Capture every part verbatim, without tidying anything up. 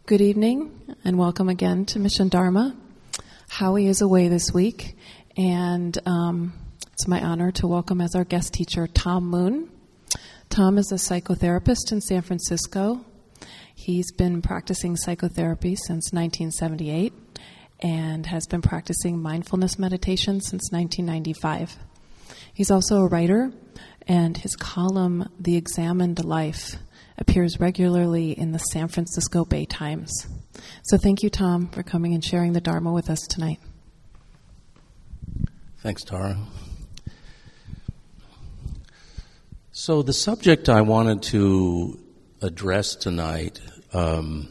Good evening and welcome again to Mission Dharma. Howie is away this week, and um, it's my honor to welcome as our guest teacher Tom Moon. Tom is a psychotherapist in San Francisco. He's been practicing psychotherapy since nineteen seventy-eight and has been practicing mindfulness meditation since nineteen ninety-five. He's also a writer, and his column, The Examined Life, appears regularly in the San Francisco Bay Times. So thank you, Tom, for coming and sharing the Dharma with us tonight. Thanks, Tara. So the subject I wanted to address tonight, um,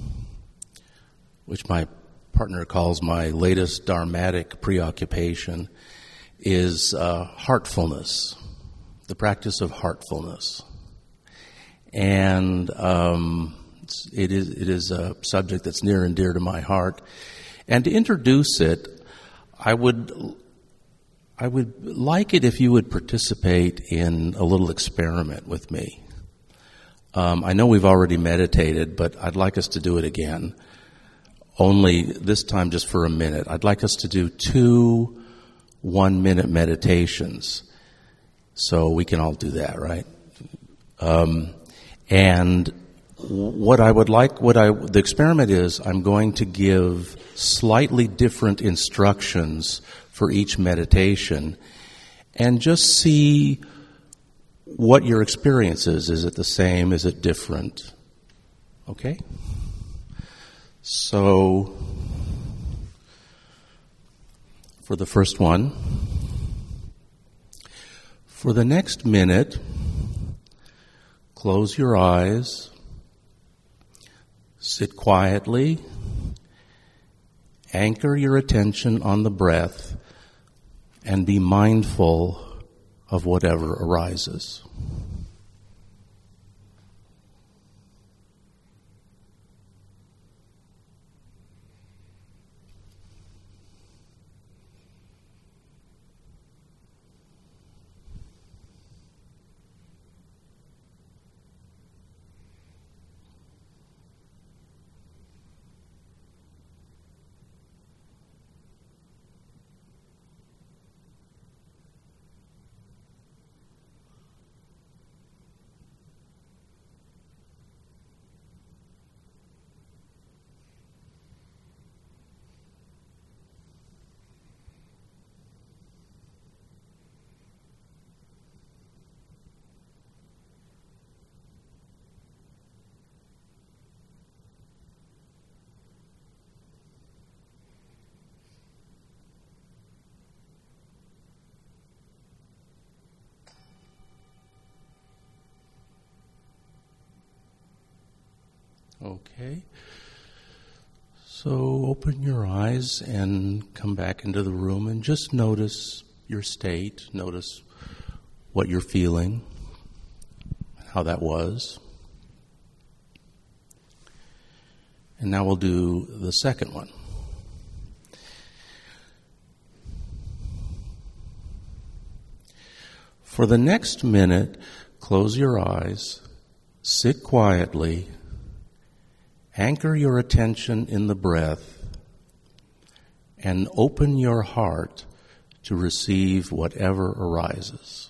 which my partner calls my latest dharmatic preoccupation, is uh, heartfulness, the practice of heartfulness. And um, it is it is a subject that's near and dear to my heart. And to introduce it, I would I would like it if you would participate in a little experiment with me. Um, I know we've already meditated, but I'd like us to do it again. Only this time just for a minute. I'd like us to do two one-minute meditations. So we can all do that, right? Um, and what I would like, what I, the experiment is, I'm going to give slightly different instructions for each meditation and just see what your experience is. Is it the same? Is it different? Okay? So, for the first one, for the next minute, close your eyes, sit quietly, anchor your attention on the breath, and be mindful of whatever arises. Okay, so open your eyes and come back into the room and just notice your state, notice what you're feeling, how that was. And now we'll do the second one. For the next minute, close your eyes, sit quietly, anchor your attention in the breath, and open your heart to receive whatever arises.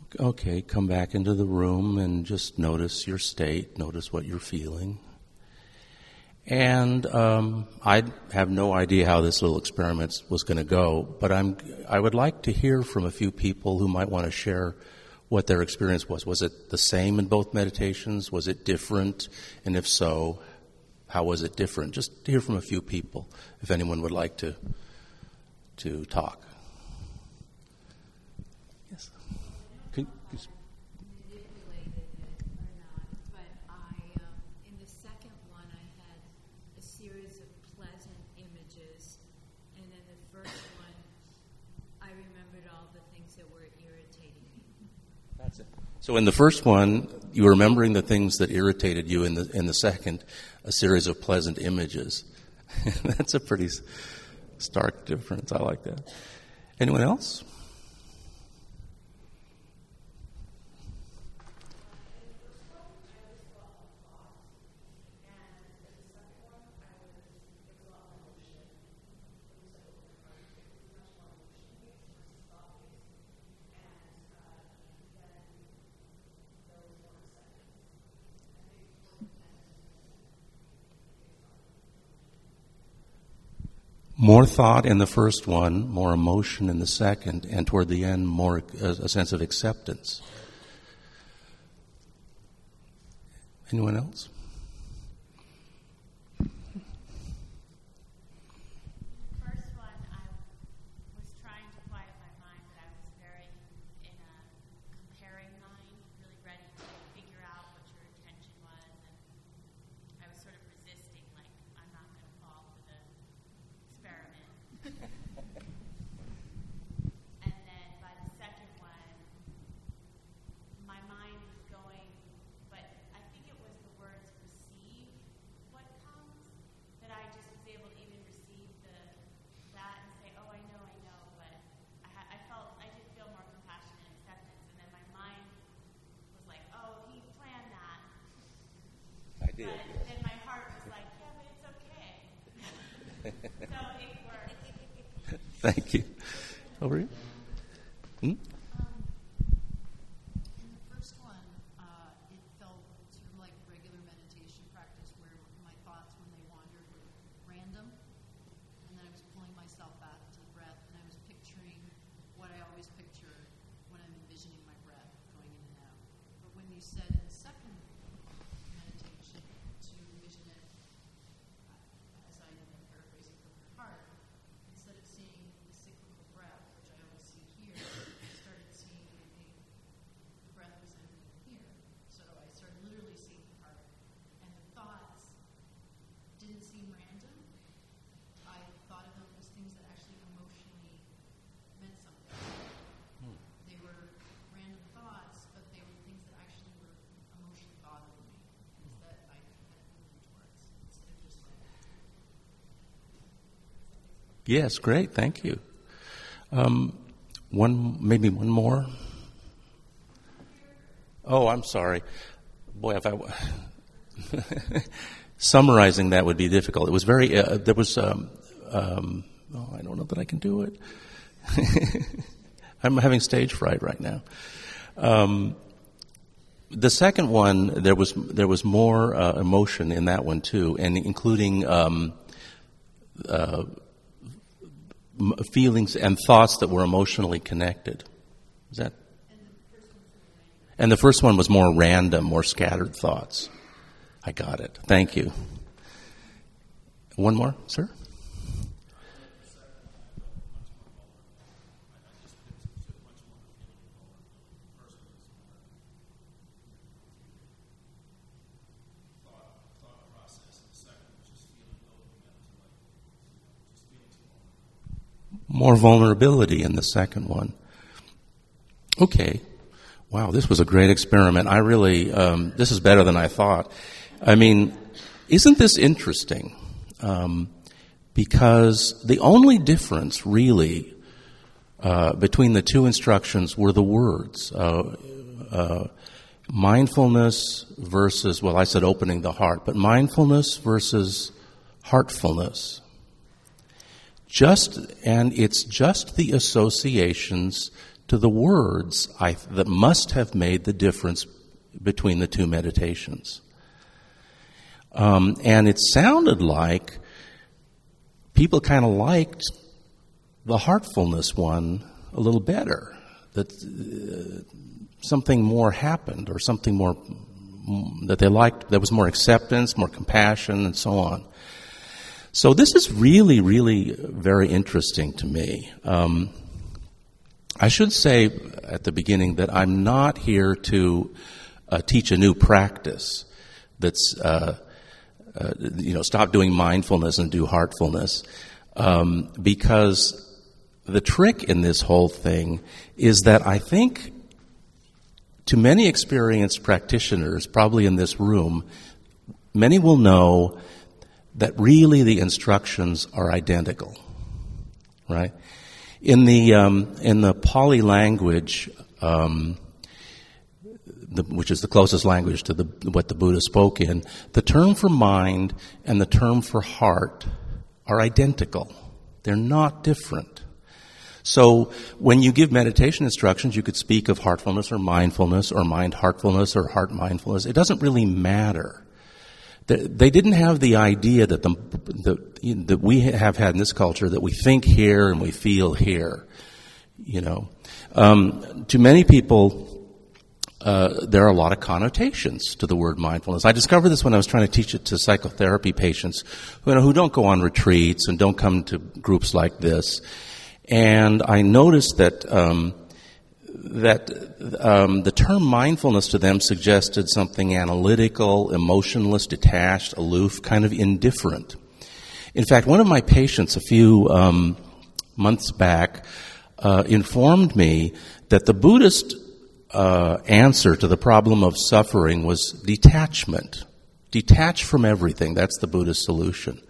okay, come back into the room and just notice your state, notice what you're feeling. And um, I have no idea how this little experiment was going to go, but I'm, I would like to hear from a few people who might want to share what their experience was. Was it the same in both meditations? Was it different? And if so, how was it different? Just to hear from a few people, if anyone would like to to talk. Yes. Can, can manipulated it or not, but I, um, in the second one, I had a series of pleasant images, and in the first one, I remembered all the things that were irritating me. That's it. So in the first one, you were remembering the things that irritated you. In the in the second, a series of pleasant images. That's a pretty stark difference. I like that. Anyone else? More thought in the first one, more emotion in the second, and toward the end, more a, a sense of acceptance. Anyone else? First one, I was trying to quiet my mind, but I was very in a comparing mind, really ready to figure out what your intention was, and I was sort of resisting, like, I'm not going to fall for the experiment. And then by the second one, my mind was going, but I think it was the words receive what comes, that I just was able to even receive the that and say, oh, I know, I know, but I, ha- I felt, I did feel more compassion and acceptance, and then my mind was like, oh, he planned that. I did. But then my heart was like, yeah, but it's okay. So it worked. Thank you. Over here. Hmm? Um, in the first one, uh, it felt sort of like regular meditation practice where my thoughts, when they wandered, were random. And then I was pulling myself back to the breath, and I was picturing what I always picture when I'm envisioning my breath going in and out. But when you said in the second meditation to envision it, uh, as I am paraphrasing from your heart, instead of seeing the cyclical breath, which I always see here, I started seeing the, the breath was ending here. So I started literally seeing the heart. And the thoughts didn't seem random. I thought of them as things that actually emotionally meant something. Hmm. They were random thoughts, but they were things that actually were emotionally bothering me. Things that I had moved towards instead of just like. Yes, great. Thank you. Um, one, maybe one more. Oh, I'm sorry. Boy, if I w- summarizing that would be difficult. It was very. Uh, there was. Um, um, oh, I don't know that I can do it. I'm having stage fright right now. Um, the second one, there was there was more uh, emotion in that one too, and including. Um, uh, feelings and thoughts that were emotionally connected. Is that? And the first one was more random, more scattered thoughts. I got it. Thank you. One more, sir? More vulnerability in the second one. Okay. Wow, this was a great experiment. I really, um, this is better than I thought. I mean, isn't this interesting? Um, because the only difference, really, uh, between the two instructions were the words. Uh, uh, mindfulness versus, well, I said opening the heart, but mindfulness versus heartfulness. Just, and it's just the associations to the words I, that must have made the difference between the two meditations. Um, and it sounded like people kind of liked the heartfulness one a little better, that uh, something more happened, or something more that they liked. There was more acceptance, more compassion, and so on. So this is really, really very interesting to me. Um, I should say at the beginning that I'm not here to uh, teach a new practice that's, uh, uh, you know, stop doing mindfulness and do heartfulness, um, because the trick in this whole thing is that I think to many experienced practitioners, probably in this room, many will know that really the instructions are identical, right? In the um, in the Pali language, um, the, which is the closest language to the, what the Buddha spoke in, the term for mind and the term for heart are identical. They're not different. So when you give meditation instructions, you could speak of heartfulness or mindfulness or mind heartfulness or heart mindfulness. It doesn't really matter. They didn't have the idea that the, the, that we have had in this culture, that we think here and we feel here. You know, um, to many people, uh, there are a lot of connotations to the word mindfulness. I discovered this when I was trying to teach it to psychotherapy patients, who, you know, who don't go on retreats and don't come to groups like this. And I noticed that um, that um, the term mindfulness to them suggested something analytical, emotionless, detached, aloof, kind of indifferent. In fact, one of my patients a few um, months back uh, informed me that the Buddhist uh, answer to the problem of suffering was detachment. Detach from everything. That's the Buddhist solution.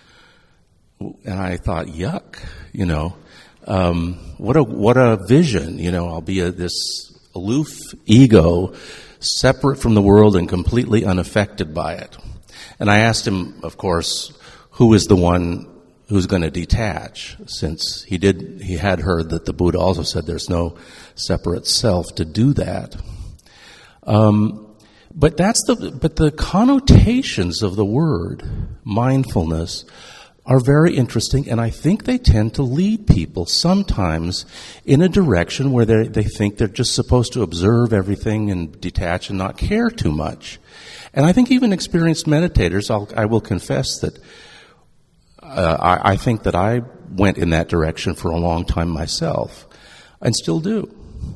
And I thought, yuck, you know. Um, what a what a vision, you know. I'll be a, this aloof ego, separate from the world and completely unaffected by it. And I asked him, of course, who is the one who's going to detach, since he did he had heard that the Buddha also said there's no separate self to do that. Um, but that's the but the connotations of the word mindfulness are very interesting, and I think they tend to lead people sometimes in a direction where they they think they're just supposed to observe everything and detach and not care too much. And I think even experienced meditators, I'll, I will confess that uh, I, I think that I went in that direction for a long time myself, and still do.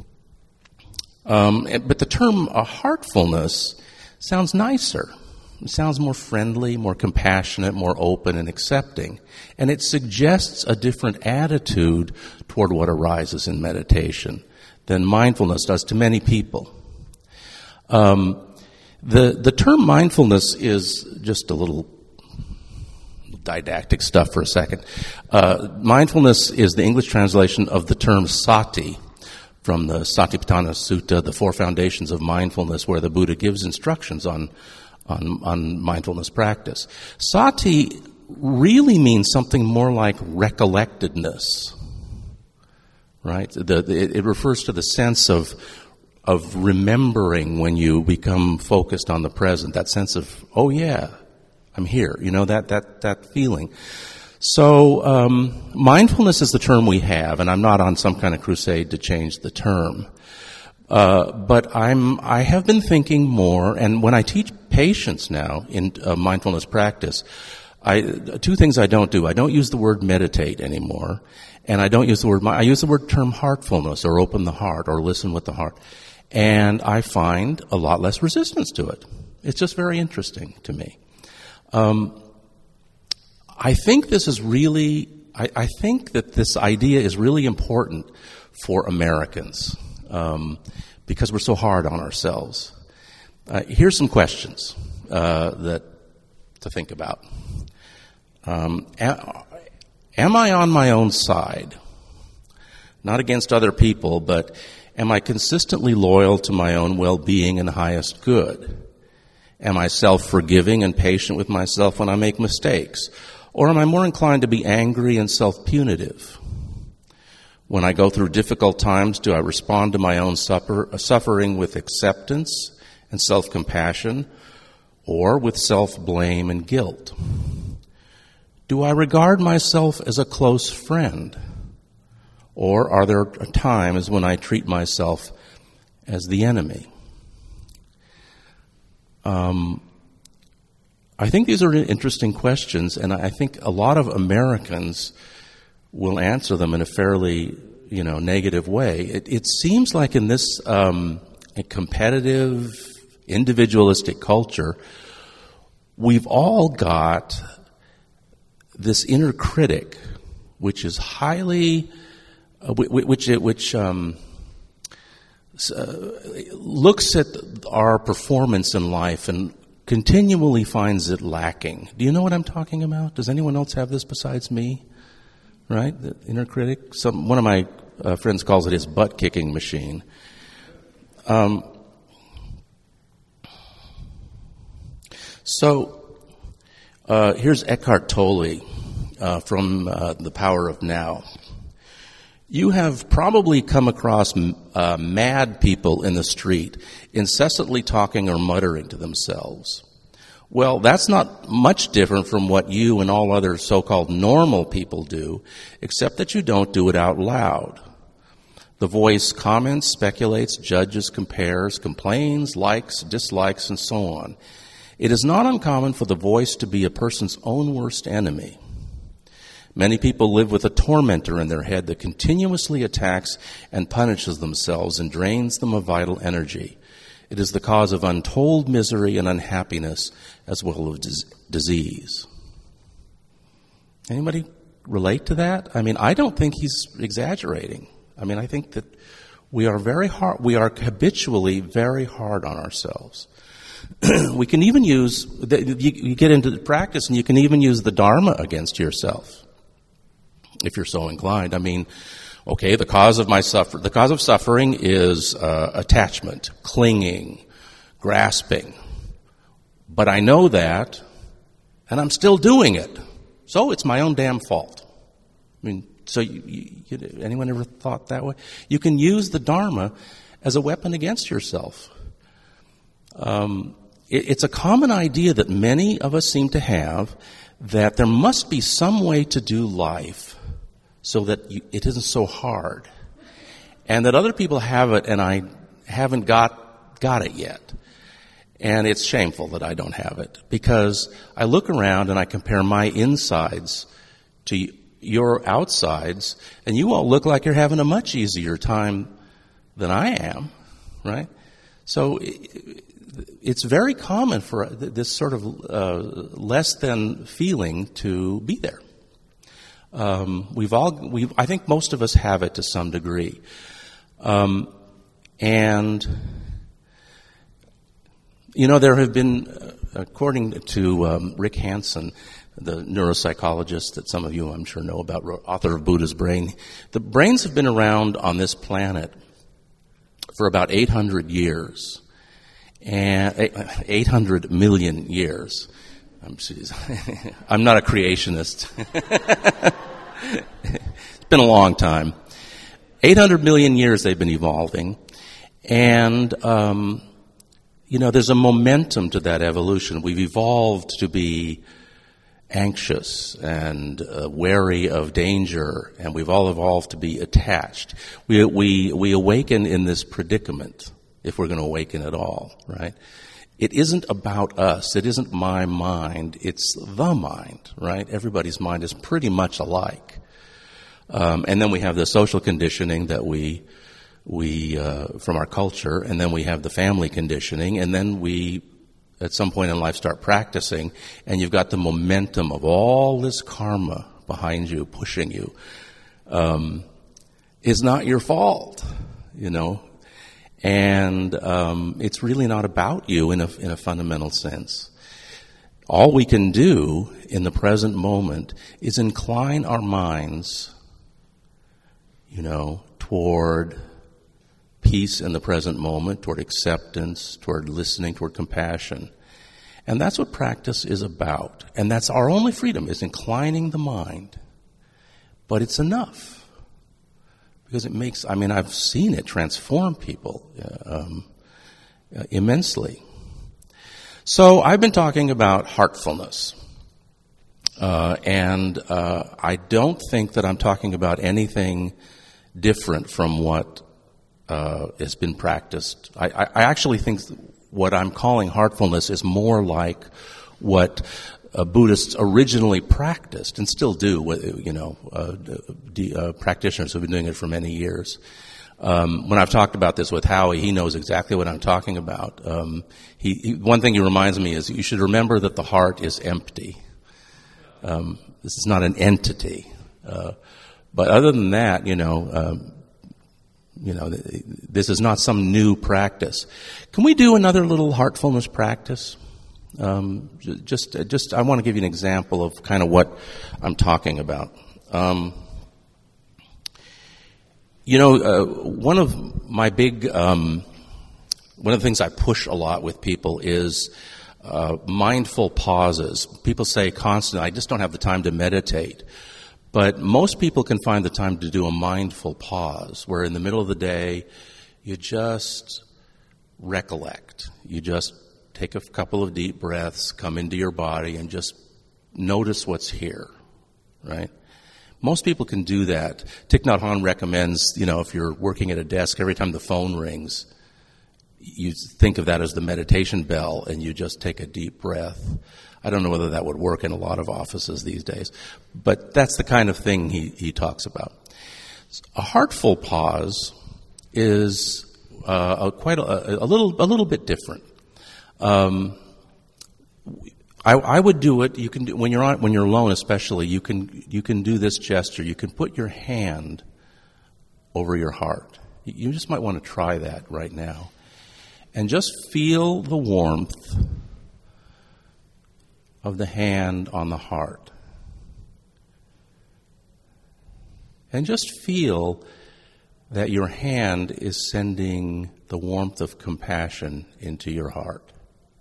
Um, but the term uh, heartfulness sounds nicer. It sounds more friendly, more compassionate, more open and accepting. And it suggests a different attitude toward what arises in meditation than mindfulness does to many people. Um, the, the term mindfulness is just a little didactic stuff for a second. Uh, mindfulness is the English translation of the term sati from the Satipatthana Sutta, the Four Foundations of Mindfulness, where the Buddha gives instructions on On, on mindfulness practice. Sati really means something more like recollectedness, right? The, the, it, it refers to the sense of of remembering when you become focused on the present. That sense of, oh yeah, I'm here. You know, that that that feeling. So um, mindfulness is the term we have, and I'm not on some kind of crusade to change the term. Uh, but I'm, I have been thinking more, and when I teach patients now in uh, mindfulness practice, I, two things I don't do. I don't use the word meditate anymore, and I don't use the word, I use the word term heartfulness, or open the heart, or listen with the heart. And I find a lot less resistance to it. It's just very interesting to me. Um, I think this is really, I, I think that this idea is really important for Americans. Um, because we're so hard on ourselves. Uh, here's some questions uh, that to think about. Um, am, am I on my own side? Not against other people, but am I consistently loyal to my own well-being and highest good? Am I self-forgiving and patient with myself when I make mistakes? Or am I more inclined to be angry and self-punitive? When I go through difficult times, do I respond to my own suffer, suffering with acceptance and self-compassion, or with self-blame and guilt? Do I regard myself as a close friend, or are there times when I treat myself as the enemy? Um, I think these are interesting questions, and I think a lot of Americans will answer them in a fairly, you know, negative way. It, it seems like in this um, a competitive, individualistic culture, we've all got this inner critic, which is highly, uh, which which um, uh, looks at our performance in life and continually finds it lacking. Do you know what I'm talking about? Does anyone else have this besides me? Right? The inner critic? Some, one of my uh, friends calls it his butt-kicking machine. Um, so, uh, here's Eckhart Tolle uh, from uh, The Power of Now. You have probably come across uh, mad people in the street, incessantly talking or muttering to themselves. Well, that's not much different from what you and all other so-called normal people do, except that you don't do it out loud. The voice comments, speculates, judges, compares, complains, likes, dislikes, and so on. It is not uncommon for the voice to be a person's own worst enemy. Many people live with a tormentor in their head that continuously attacks and punishes themselves and drains them of vital energy. It is the cause of untold misery and unhappiness as well as disease. Anybody relate to that? I mean, I don't think he's exaggerating. I mean, I think that we are very hard, we are habitually very hard on ourselves. We can even use, you get into the practice and you can even use the Dharma against yourself, if you're so inclined. I mean, okay, the cause of my suffer, the cause of suffering is uh, attachment, clinging, grasping. But I know that, and I'm still doing it. So it's my own damn fault. I mean, so you, you, anyone ever thought that way? You can use the Dharma as a weapon against yourself. Um, it, it's a common idea that many of us seem to have, that there must be some way to do life so that you, it isn't so hard, and that other people have it and I haven't got got it yet. And it's shameful that I don't have it, because I look around and I compare my insides to your outsides, and you all look like you're having a much easier time than I am, right? So it's very common for this sort of uh, less than feeling to be there. Um, we've all, we I think most of us have it to some degree. Um, and, you know, there have been, uh, according to um, Rick Hanson, the neuropsychologist that some of you I'm sure know about, author of Buddha's Brain, the brains have been around on this planet for about eight hundred years. And eight hundred million years. I'm, I'm not a creationist. It's been a long time. eight hundred million years they've been evolving. And, um, you know, there's a momentum to that evolution. We've evolved to be anxious and uh, wary of danger, and we've all evolved to be attached. We, we, we awaken in this predicament, if we're going to awaken at all, right? It isn't about us. It isn't my mind. It's the mind, right? Everybody's mind is pretty much alike. Um, and then we have the social conditioning that we, we, uh, from our culture, and then we have the family conditioning, and then we, at some point in life, start practicing, and you've got the momentum of all this karma behind you, pushing you. Um, it's not your fault, you know. And um, it's really not about you in a, in a fundamental sense. All we can do in the present moment is incline our minds, you know, toward peace in the present moment, toward acceptance, toward listening, toward compassion. And that's what practice is about. And that's our only freedom, is inclining the mind. But it's enough. because it makes, I mean, I've seen it transform people uh, um, uh, immensely. So I've been talking about heartfulness. Uh, and uh, I don't think that I'm talking about anything different from what uh, has been practiced. I, I, I actually think what I'm calling heartfulness is more like what uh, Buddhists originally practiced and still do. You know, uh, de, uh, practitioners who've been doing it for many years. Um, when I've talked about this with Howie, he knows exactly what I'm talking about. Um, he, he, one thing he reminds me is you should remember that the heart is empty. Um, this is not an entity. Uh, but other than that, you know, um, you know, th- this is not some new practice. Can we do another little heartfulness practice? Um, j- just, just, I want to give you an example of kind of what I'm talking about. Um, you know, uh, one of my big, um, one of the things I push a lot with people is Uh, mindful pauses. People say constantly, I just don't have the time to meditate. But most people can find the time to do a mindful pause, where in the middle of the day, you just recollect. You just take a couple of deep breaths, come into your body, and just notice what's here, right? Most people can do that. Thich Nhat Hanh recommends, you know, if you're working at a desk, every time the phone rings, you think of that as the meditation bell, and you just take a deep breath. I don't know whether that would work in a lot of offices these days, but that's the kind of thing he, he talks about. A heartful pause is uh, a, quite a, a little a little bit different. Um, I, I would do it. You can do, when you're on when you're alone, especially. You can you can do this gesture. You can put your hand over your heart. You just might want to try that right now. And just feel the warmth of the hand on the heart. And just feel that your hand is sending the warmth of compassion into your heart.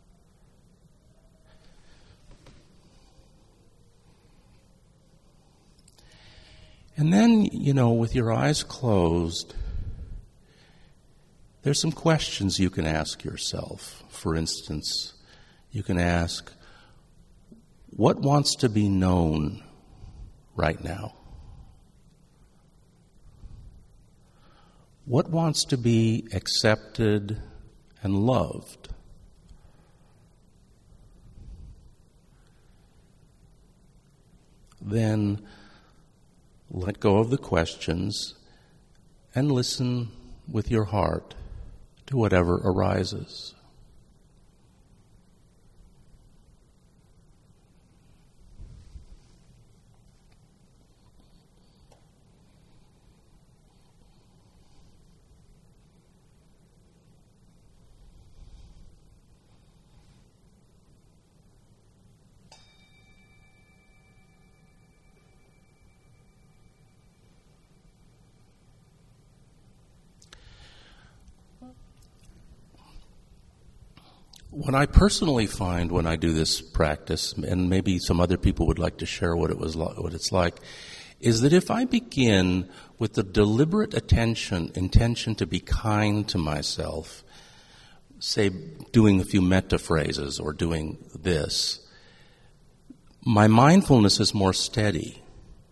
And then, you know, with your eyes closed, there's some questions you can ask yourself. For instance, you can ask, what wants to be known right now? What wants to be accepted and loved? Then let go of the questions and listen with your heart to whatever arises. What I personally find when I do this practice, and maybe some other people would like to share what it was, what it's like, is that if I begin with the deliberate attention, intention to be kind to myself, say doing a few metta phrases or doing this, my mindfulness is more steady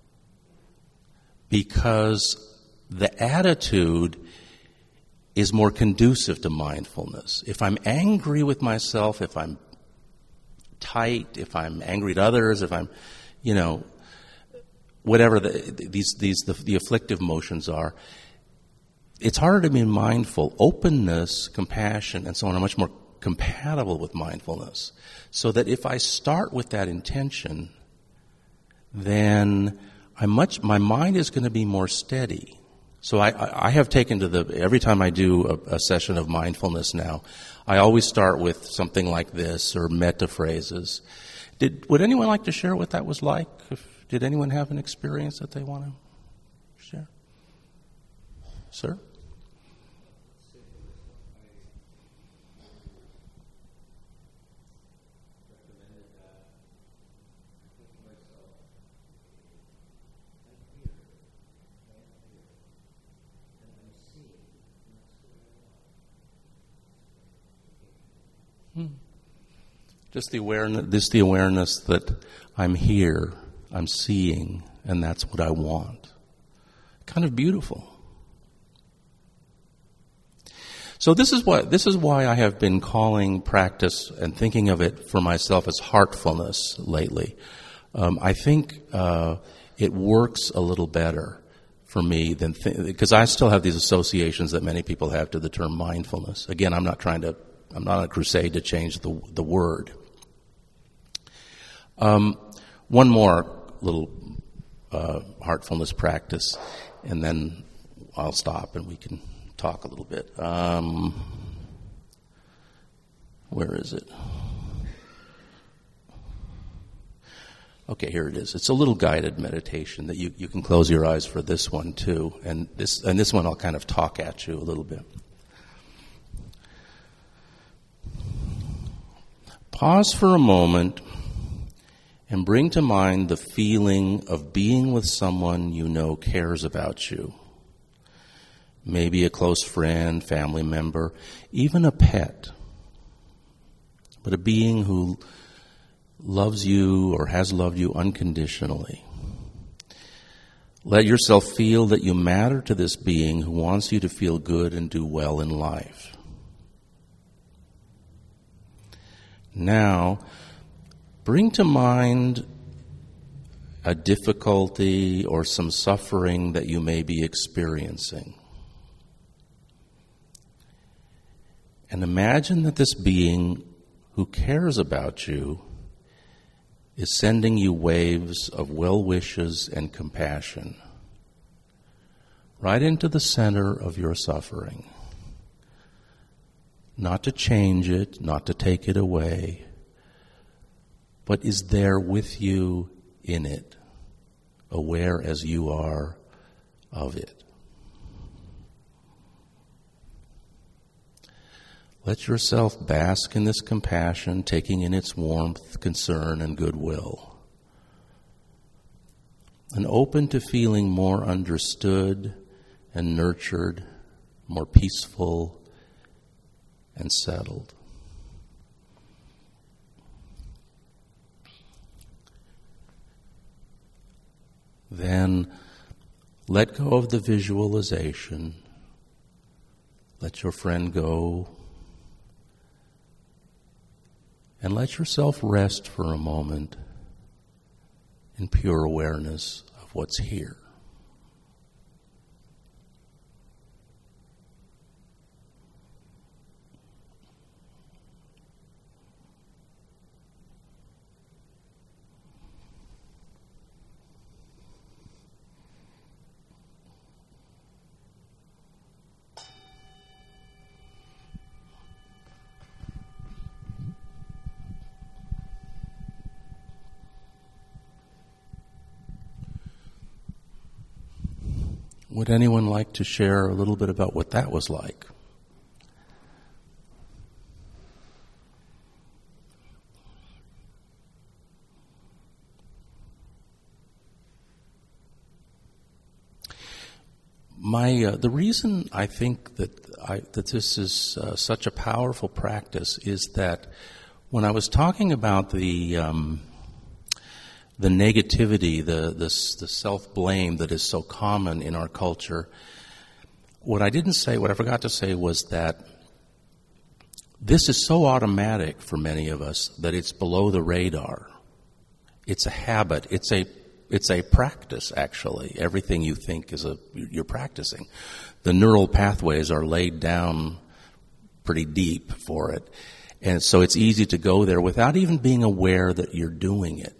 because the attitude is more conducive to mindfulness. If I'm angry with myself, if I'm tight, if I'm angry at others, if I'm, you know, whatever the, these these the, the afflictive motions are, it's harder to be mindful. Openness, compassion, and so on are much more compatible with mindfulness. So that if I start with that intention, then I much my mind is going to be more steady. So I, I have taken to the, every time I do a, a session of mindfulness now, I always start with something like this or metta phrases. Did, would anyone like to share what that was like? If, did anyone have an experience that they want to share? Sir? Just the awareness, this the awareness that I'm here, I'm seeing, and that's what I want. Kind of beautiful. So this is what this is why I have been calling practice and thinking of it for myself as heartfulness lately. Um, I think uh, it works a little better for me than because th- I still have these associations that many people have to the term mindfulness. Again, I'm not trying to. I'm not on a crusade to change the the word. Um, one more little uh, heartfulness practice, and then I'll stop and we can talk a little bit. Um, where is it? Okay, here it is. It's a little guided meditation that you, you can close your eyes for this one too. And this and this one I'll kind of talk at you a little bit. Pause for a moment and bring to mind the feeling of being with someone you know cares about you. Maybe a close friend, family member, even a pet. But a being who loves you or has loved you unconditionally. Let yourself feel that you matter to this being who wants you to feel good and do well in life. Now, bring to mind a difficulty or some suffering that you may be experiencing. And imagine that this being who cares about you is sending you waves of well wishes and compassion right into the center of your suffering. Not to change it, not to take it away, but is there with you in it, aware as you are of it. Let yourself bask in this compassion, taking in its warmth, concern, and goodwill. And open to feeling more understood and nurtured, more peaceful and settled. Then let go of the visualization. Let your friend go. And let yourself rest for a moment in pure awareness of what's here. Would anyone like to share a little bit about what that was like? My uh, the reason I think that I, that this is uh, such a powerful practice is that when I was talking about the um, the negativity, the, the the self-blame that is so common in our culture, what I didn't say, what I forgot to say was that this is so automatic for many of us that it's below the radar. It's a habit. It's a it's a practice, actually. Everything you think is a you're practicing. The neural pathways are laid down pretty deep for it. And so it's easy to go there without even being aware that you're doing it.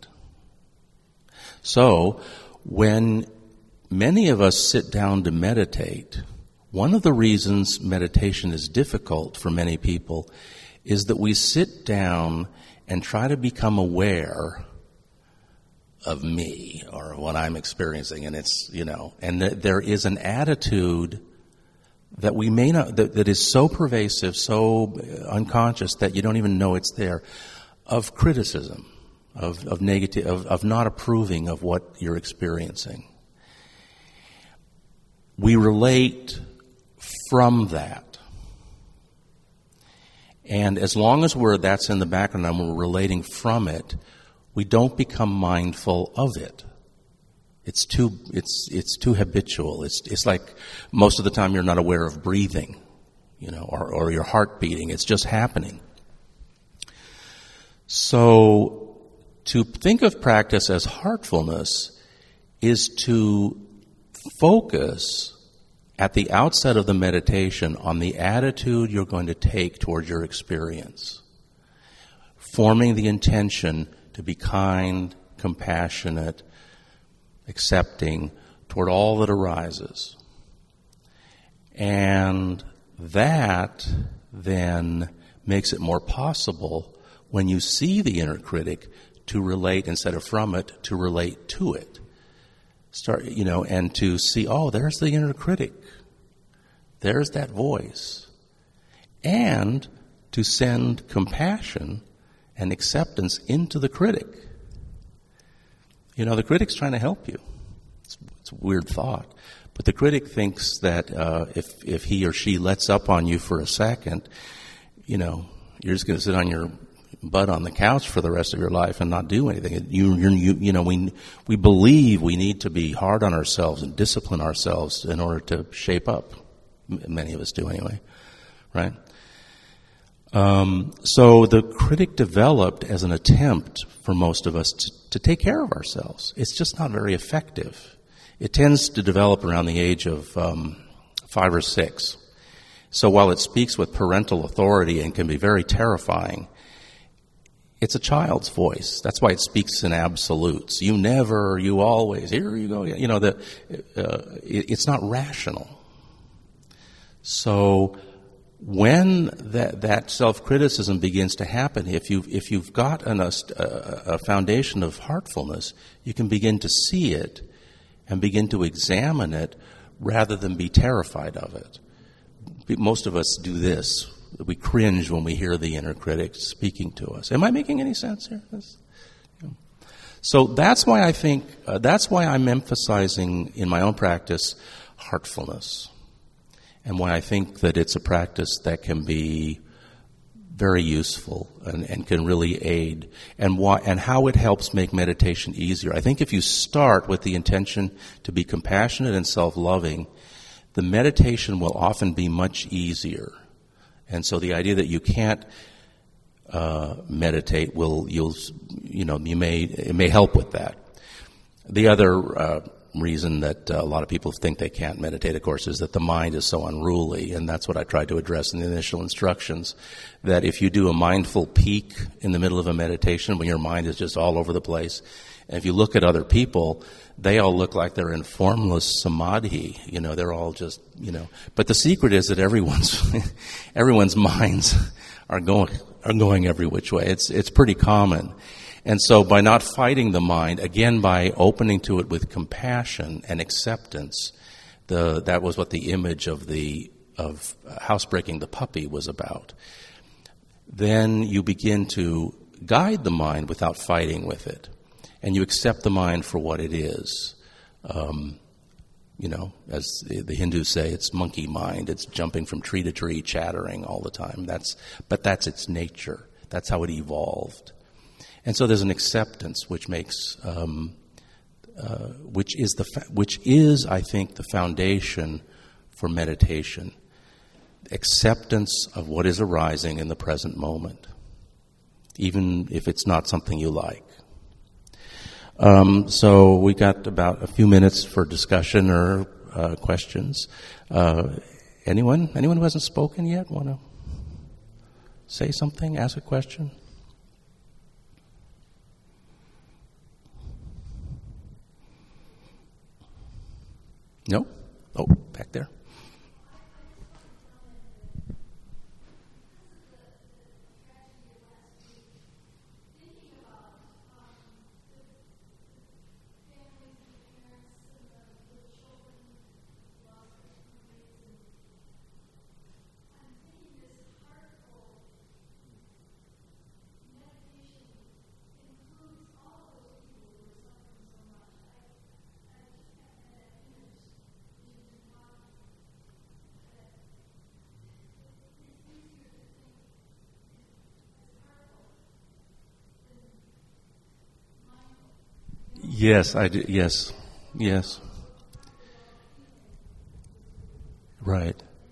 So, when many of us sit down to meditate, one of the reasons meditation is difficult for many people is that we sit down and try to become aware of me or what I'm experiencing, and it's, you know, and that there is an attitude that we may not, that, that is so pervasive, so unconscious that you don't even know it's there, of criticism. Of, of negative, of, of not approving of what you're experiencing. We relate from that. And as long as we're that's in the background and we're relating from it, we don't become mindful of it. It's too it's it's too habitual. It's it's like most of the time you're not aware of breathing, you know, or, or your heart beating. It's just happening. So to think of practice as heartfulness is to focus at the outset of the meditation on the attitude you're going to take towards your experience, forming the intention to be kind, compassionate, accepting toward all that arises. And that then makes it more possible when you see the inner critic to relate instead of from it, to relate to it. Start, you know, and to see, oh, there's the inner critic. There's that voice. And to send compassion and acceptance into the critic. You know, the critic's trying to help you. It's, it's a weird thought. But the critic thinks that uh, if, if he or she lets up on you for a second, you know, you're just going to sit on your butt on the couch for the rest of your life and not do anything. You, you, you, you know, we we believe we need to be hard on ourselves and discipline ourselves in order to shape up. Many of us do anyway, right? Um, so the critic developed as an attempt for most of us to, to take care of ourselves. It's just not very effective. It tends to develop around the age of um, five or six. So while it speaks with parental authority and can be very terrifying, it's a child's voice. That's why it speaks in absolutes. You never, you always, here you go. You know, the, uh, it, it's not rational. So when that, that self-criticism begins to happen, if you've, if you've got an, a, a foundation of heartfulness, you can begin to see it and begin to examine it rather than be terrified of it. Most of us do this. We cringe when we hear the inner critic speaking to us. Am I making any sense here? So that's why I think, uh, that's why I'm emphasizing in my own practice heartfulness. And why I think that it's a practice that can be very useful and, and can really aid, and why, and how it helps make meditation easier. I think if you start with the intention to be compassionate and self-loving, the meditation will often be much easier. And so the idea that you can't uh, meditate will, you'll, you know, you may, it may help with that. The other uh, reason that uh, a lot of people think they can't meditate, of course, is that the mind is so unruly, and that's what I tried to address in the initial instructions, that if you do a mindful peek in the middle of a meditation when your mind is just all over the place, and if you look at other people, they all look like they're in formless samadhi, you know, they're all just, you know, but the secret is that everyone's, everyone's minds are going, are going every which way. It's, it's pretty common. And so by not fighting the mind, again, by opening to it with compassion and acceptance, the, that was what the image of the, of housebreaking the puppy was about. Then you begin to guide the mind without fighting with it. And you accept the mind for what it is. Um, you know, as the Hindus say, it's monkey mind. It's jumping from tree to tree, chattering all the time. That's, but that's its nature. That's how it evolved. And so there's an acceptance which makes, um, uh, which is the, fa- which is, I think, the foundation for meditation. Acceptance of what is arising in the present moment, even if it's not something you like. Um, so we got about a few minutes for discussion or uh, questions. Uh, anyone? Anyone who hasn't spoken yet want to say something? Ask a question? No? Oh, back there. Yes, I do. Yes, yes. Right.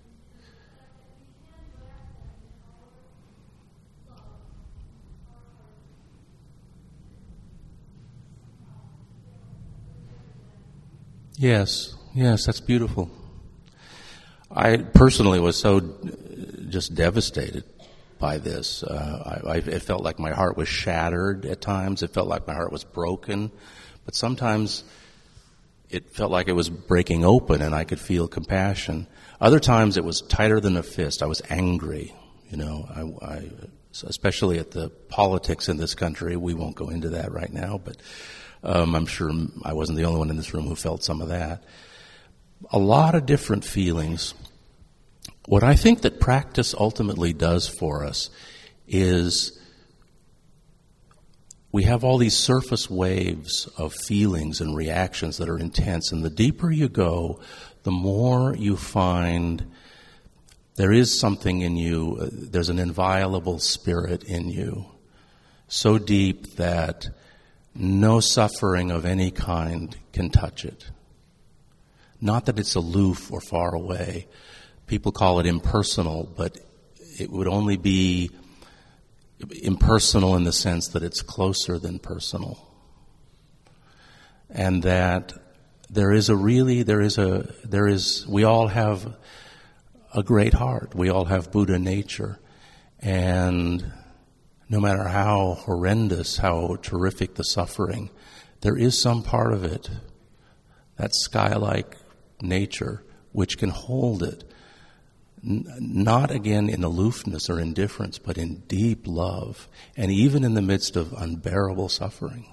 Yes, yes, that's beautiful. I personally was so just devastated by this. Uh, I, I, it felt like my heart was shattered at times. It felt like my heart was broken. But sometimes it felt like it was breaking open and I could feel compassion. Other times it was tighter than a fist. I was angry, you know, I, I, especially at the politics in this country. We won't go into that right now, but um, I'm sure I wasn't the only one in this room who felt some of that. A lot of different feelings. What I think that practice ultimately does for us is we have all these surface waves of feelings and reactions that are intense, and the deeper you go, the more you find there is something in you, uh, there's an inviolable spirit in you, so deep that no suffering of any kind can touch it. Not that it's aloof or far away. People call it impersonal, but it would only be impersonal in the sense that it's closer than personal. And that there is a really, there is a, there is, we all have a great heart. We all have Buddha nature. And no matter how horrendous, how terrific the suffering, there is some part of it, that sky-like nature, which can hold it. Not again in aloofness or indifference, but in deep love, and even in the midst of unbearable suffering.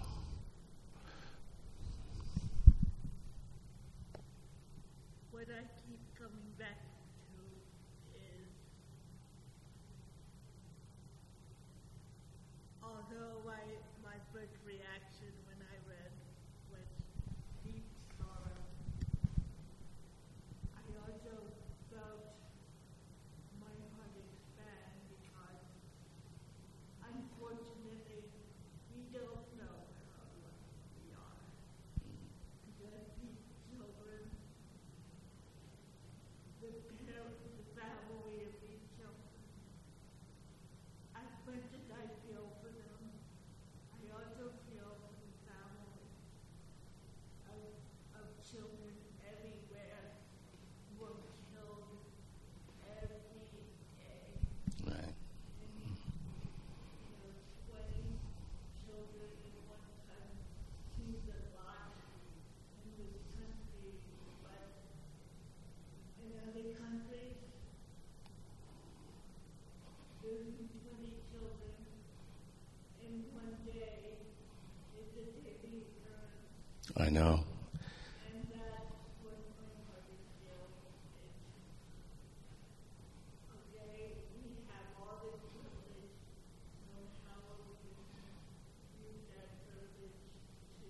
What I keep coming back to is, although I, my first reaction when I read was deep sorrow, I also felt my heart expand because, unfortunately, we don't know how lucky we are. The deep children, the parents, the family of these children. As much as I feel for them, I also feel for the family of, of children everywhere who are killed every day. Right. And, you know, twenty children at one time see the light in this country, but in other countries, losing twenty children in one day is a daily occurrence. I know. And that's what my heart is feeling. It's, okay, we have all this privilege, so how we can use that privilege to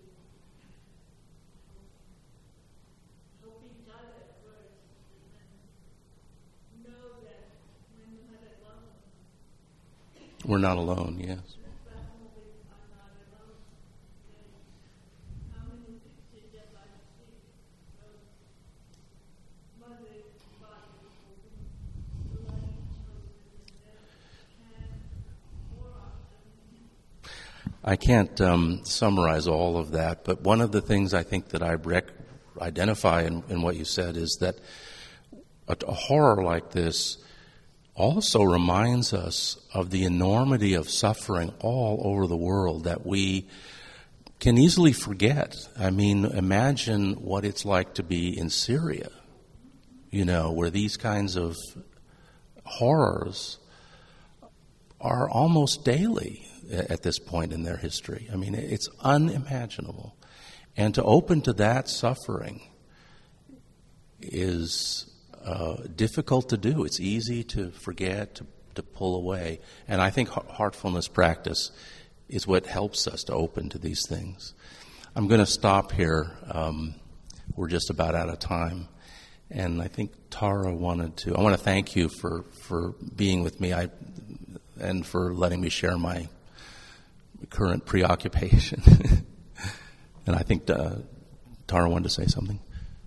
help each other first, and then know that we're not alone. We're not alone, yes. Definitely are not alone. And how many pictures have I seen of mothers, fathers, holding bloody children, and more often. I can't um, summarize all of that, but one of the things I think that I rec- identify in, in what you said is that a, a horror like this also reminds us of the enormity of suffering all over the world that we can easily forget. I mean, imagine what it's like to be in Syria, you know, where these kinds of horrors are almost daily at this point in their history. I mean, it's unimaginable. And to open to that suffering is uh, difficult to do. It's easy to forget, to, to pull away. And I think heartfulness practice is what helps us to open to these things. I'm going to stop here. Um, we're just about out of time. And I think Tara wanted to, I want to thank you for, for being with me I, and for letting me share my current preoccupation. And I think uh, Tara wanted to say something.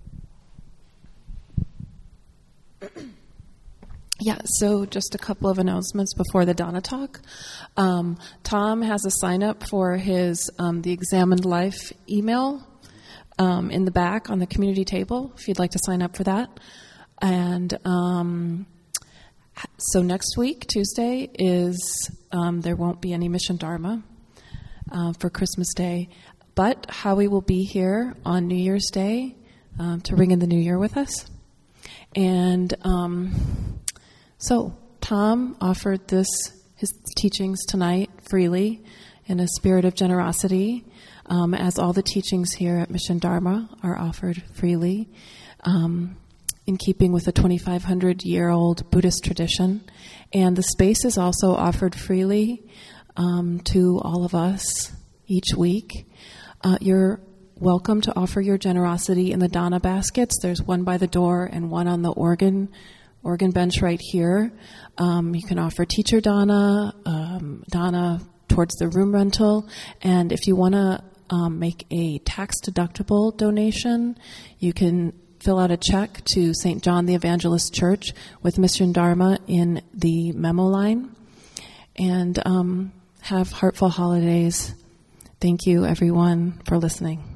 Yeah, so just a couple of announcements before the Donna talk. Um, Tom has a sign up for his um, the Examined Life email um, in the back on the community table, if you'd like to sign up for that. And um, so next week, Tuesday, is um, there won't be any Mission Dharma uh, for Christmas Day, but Howie will be here on New Year's Day um, to ring in the New Year with us. And um, so Tom offered this his teachings tonight freely in a spirit of generosity, um, as all the teachings here at Mission Dharma are offered freely, um, in keeping with the twenty-five hundred year old Buddhist tradition. And the space is also offered freely um, to all of us each week. Uh, you're welcome to offer your generosity in the Dana baskets. There's one by the door and one on the organ organ bench right here. Um, you can offer teacher Dana, um, Dana towards the room rental, and if you want to um, make a tax-deductible donation, you can fill out a check to Saint John the Evangelist Church with Mission Dharma in the memo line. And um, have heartful holidays. Thank you, everyone, for listening.